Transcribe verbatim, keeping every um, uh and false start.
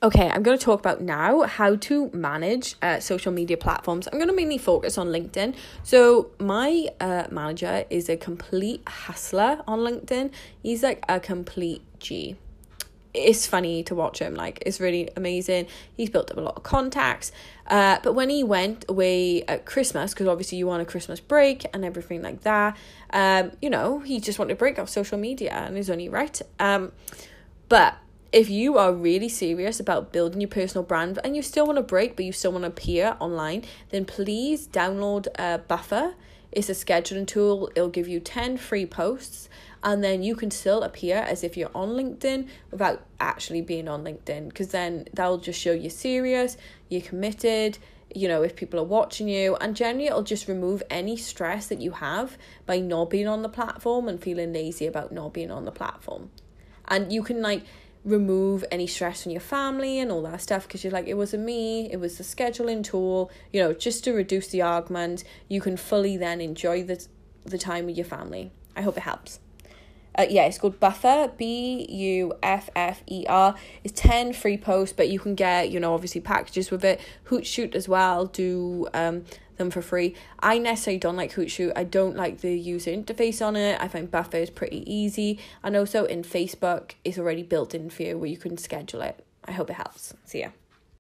Okay, I'm going to talk about now how to manage uh, social media platforms. I'm going to mainly focus on LinkedIn. So my uh, manager is a complete hustler on LinkedIn. He's like a complete G. It's funny to watch him. Like, it's really amazing. He's built up a lot of contacts. Uh, but when he went away at Christmas, because obviously you want a Christmas break and everything like that, um, you know, he just wanted to break off social media, and it's only right. Um, but if you are really serious about building your personal brand and you still want to break, but you still want to appear online, then please download uh, Buffer. It's a scheduling tool. It'll give you ten free posts, and then you can still appear as if you're on LinkedIn without actually being on LinkedIn, because then that'll just show you're serious, you're committed, you know, if people are watching you, and generally it'll just remove any stress that you have by not being on the platform and feeling lazy about not being on the platform. And you can like remove any stress from your family and all that stuff, because you're like, it wasn't me, it was the scheduling tool, you know, just to reduce the argument. You can fully then enjoy the the time with your family. I hope it helps. Uh, yeah, it's called Buffer, B U F F E R. It's ten free posts, but you can get, you know, obviously packages with it. Hootsuite as well, do um them for free. I necessarily don't like Hootsuite. I don't like the user interface on it. I find Buffer is pretty easy. And also in Facebook, it's already built in for you where you can schedule it. I hope it helps. See ya.